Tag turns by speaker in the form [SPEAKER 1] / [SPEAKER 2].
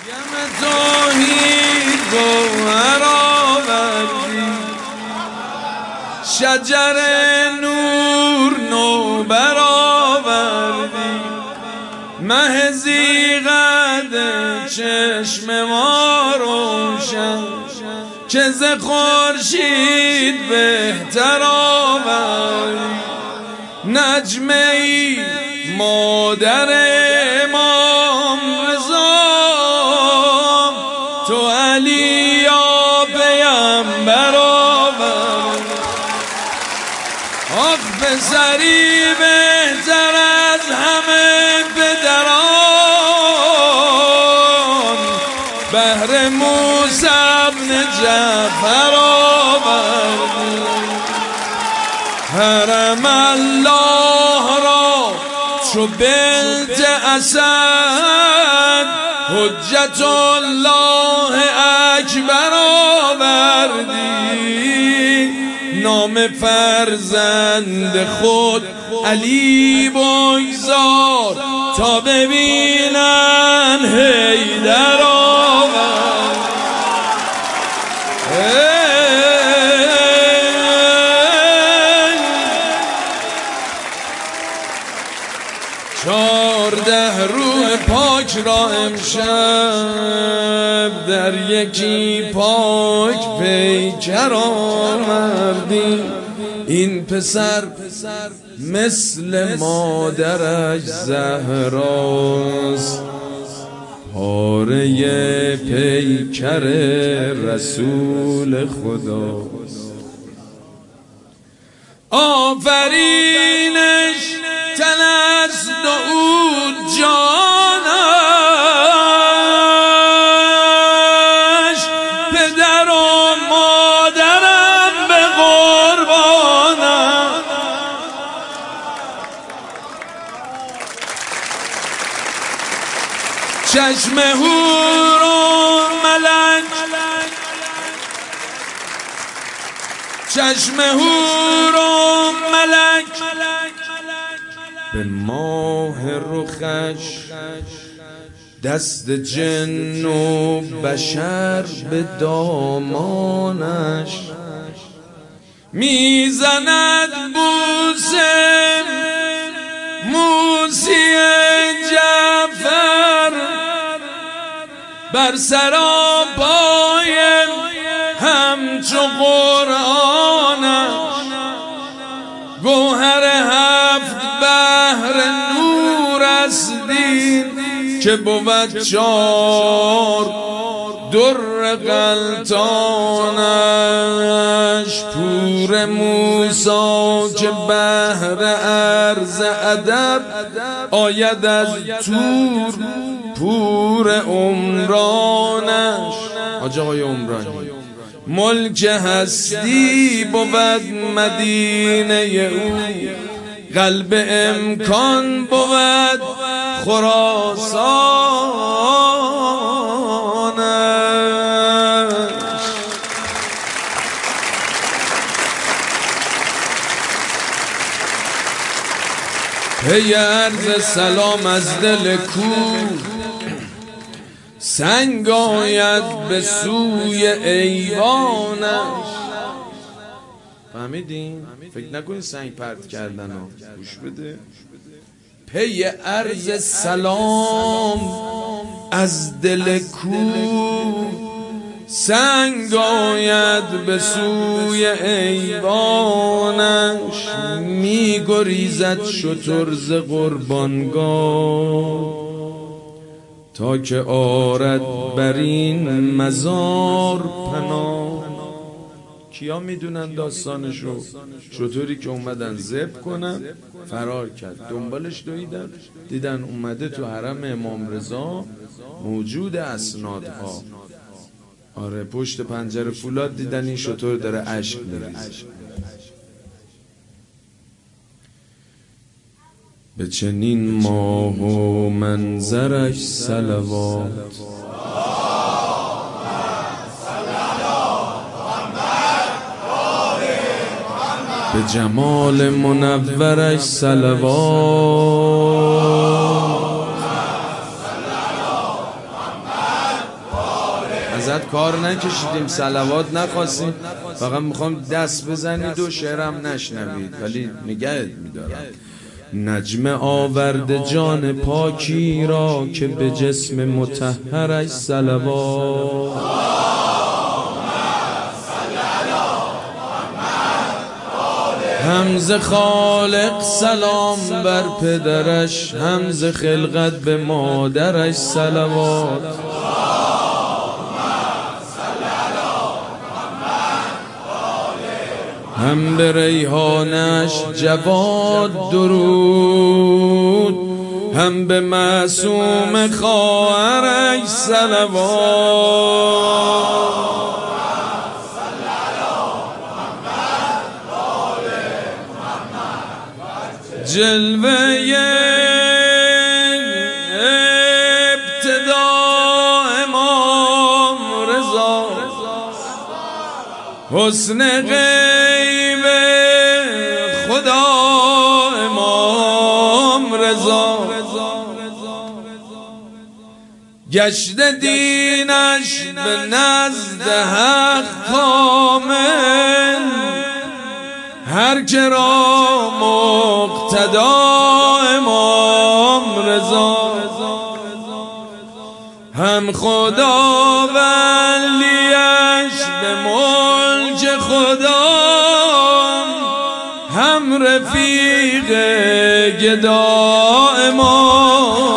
[SPEAKER 1] توحید گوهر آوردی، شجر نور نو برآوردی، مه زیغد چشم ما روشن که ز خورشید بهتر آوردی، نجمه ای مادر امام رضا، تو علی یا پیمبر آوردی، آخ پسری بهتر از همه پدران، بهر موسی ابن جعفر آوردی، حرم الله را چو بنت اسد، حجت الله اکبر آوردی، نام فرزند خود علی بگذار تا ببینن حیدر آورد. چارده روح پاک را امشب در یکی پاک پیکر آوردی، این پسر مثل مادرش زهراست، پاره پیکر رسول خداست، آفرینش تن است و او جانش، پدر و مادرم به قربانم، چشم حور و ملک، چشم حور و ملک به ماه رخش، دست جن و بشر به دامانش، میزند بوسه موسی جعفر، بر سراپای همچو قرآنش، گوهر هفت بحر نور است دین که بود چار در غلطانش، پور موسی که بحر عرض ادب آید از تور، پور عمرانش حاج آقای عمرانی، ملک هستی بود مدینه او، قلب امکان بود خراسانش. پی عرض سلام از دل کوه، سنگ آید به سوی ایوانش. فهمیدین؟ فکر نکنین سنگ پرت کردن ها، گوش بده. پی عرض سلام از دل کوه، سنگ آید به سوی ایوانش، می گریزد شتر ز قربانگاه، تا که آرد بر این مزار پناه. کیا میدونن داستانشو؟ شطوری که اومدن ذبح کنن فرار کرد، دنبالش دویدن، دیدن اومده تو حرم امام رضا، موجود اسنادها. آره پشت پنجره فولاد دیدن این شطور داره اشک میریزه. به چنین ماه و منظرش صلوات، به جمال منورش صلوات، ازت کار نکشیدیم، صلوات نخواستیم، فقط میخوام دست بزنید و شعرم نشنوید، ولی نگهت میدارم. نجم آورد جان پاکی را که به جسم مطهرش صلوات. همز خالق سلام بر پدرش، همز خلقت به مادرش صلوات. هم به ریحانش جواد درود، هم به معصوم خواهرش صلوات. جلوه ابتدا امام رضا، حسن غیب خدا امام رضا، گشت دینش به نزد حق کامل، هر که را مقتدا امام رضا. هم خدا ولیش به ملک خدا، هم رفیق گدا امام